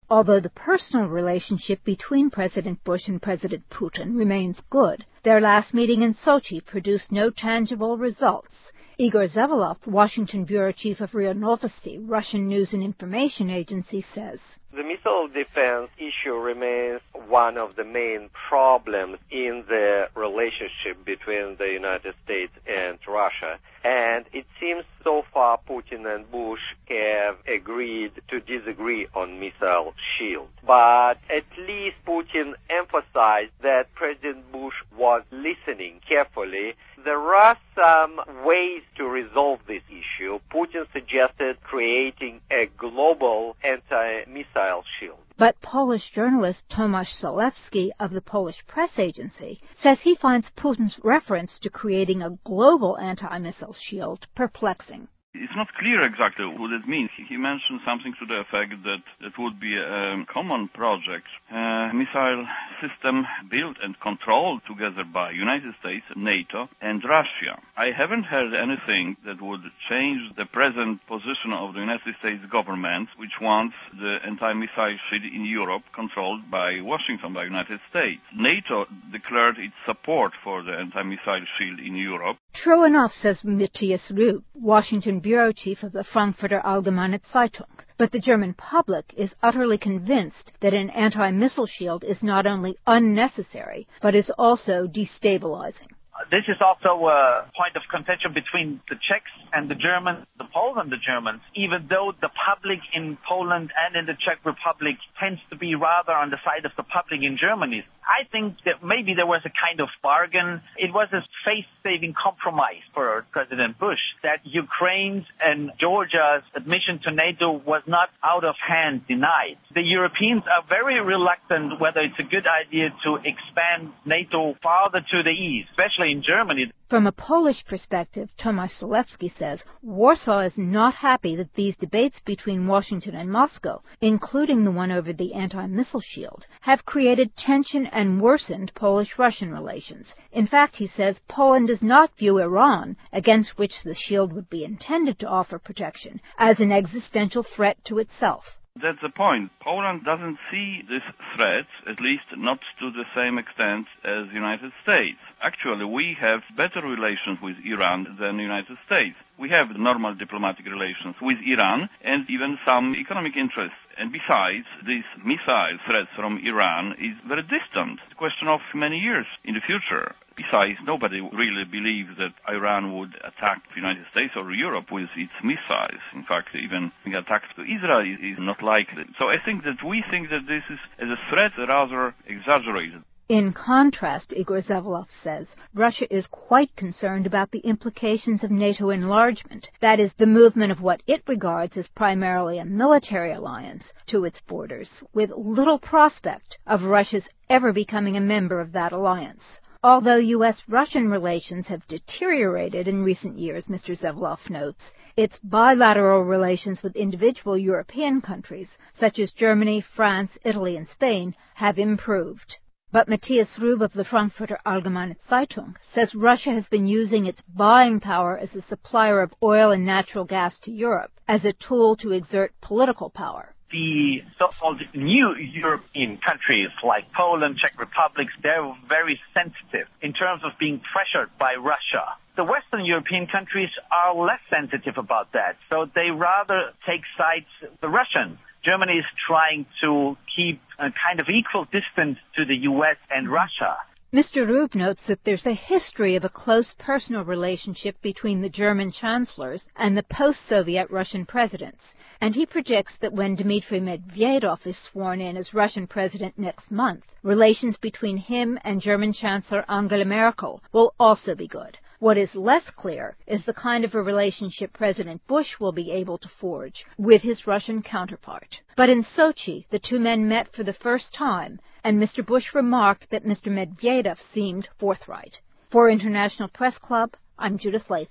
Although the personal relationship between President Bush and President Putin remains good, their last meeting in Sochi produced no tangible results. Igor Zevalov, Washington bureau chief of RIA Novosti, Russian news and information agency, says, "The missile defense issue remains one of the main problems in the relationship between the United States and Russia. And it seems so far Putin and Bush have agreed to disagree on missile shield. But at least Putin emphasized that President Bush was listening carefully. There are some ways to resolve this issue. Putin suggested creating a global anti-missile shield. But Polish journalist Tomasz Zalewski of the Polish press agency says he finds Putin's reference to creating a global anti-missile shield perplexing. It's not clear exactly what it means. He mentioned something to the effect that it would be a common project, a missile system built and controlled together by United States, NATO, and Russia. I haven't heard anything that would change the present position of the United States government, which wants the anti-missile shield in Europe controlled by Washington, by United States. NATO declared its support for the anti-missile shield in Europe. True enough, says Matthias Rube, Washington bureau chief of the Frankfurter Allgemeine Zeitung. But the German public is utterly convinced that an anti-missile shield is not only unnecessary, but is also destabilizing. This is also a point of contention between the Czechs and the Germans, the Poles and the Germans, even though the public in Poland and in the Czech Republic tends to be rather on the side of the public in Germany. I think that maybe there was a kind of bargain. It was a face-saving compromise for President Bush that Ukraine's and Georgia's admission to NATO was not out of hand denied. The Europeans are very reluctant whether it's a good idea to expand NATO farther to the east, especially in Germany. From a Polish perspective, Tomasz Zalewski says, Warsaw is not happy that these debates between Washington and Moscow, including the one over the anti-missile shield, have created tension and worsened Polish-Russian relations. In fact, he says, Poland does not view Iran, against which the shield would be intended to offer protection, as an existential threat to itself. That's the point. Poland doesn't see this threat, at least not to the same extent as the United States. Actually, we have better relations with Iran than the United States. We have normal diplomatic relations with Iran and even some economic interests. And besides, these missile threats from Iran is very distant. It's a question of many years in the future. Besides, nobody really believes that Iran would attack the United States or Europe with its missiles. In fact, even attacks to Israel is not likely. So I think that we think that this is, as a threat, rather exaggerated. In contrast, Igor Zevalov says, Russia is quite concerned about the implications of NATO enlargement, that is, the movement of what it regards as primarily a military alliance to its borders, with little prospect of Russia's ever becoming a member of that alliance. Although U.S.-Russian relations have deteriorated in recent years, Mr. Zevalov notes, its bilateral relations with individual European countries, such as Germany, France, Italy, and Spain, have improved. But Matthias Rube of the Frankfurter Allgemeine Zeitung says Russia has been using its buying power as a supplier of oil and natural gas to Europe as a tool to exert political power. The so-called new European countries like Poland, Czech Republic, they're very sensitive in terms of being pressured by Russia. The Western European countries are less sensitive about that, so they rather take sides the Russian. Germany is trying to keep a kind of equal distance to the U.S. and Russia. Mr. Rube notes that there's a history of a close personal relationship between the German chancellors and the post-Soviet Russian presidents, and he predicts that when Dmitry Medvedev is sworn in as Russian president next month, relations between him and German Chancellor Angela Merkel will also be good. What is less clear is the kind of a relationship President Bush will be able to forge with his Russian counterpart. But in Sochi, the two men met for the first time, and Mr. Bush remarked that Mr. Medvedev seemed forthright. For International Press Club, I'm Judith Latham.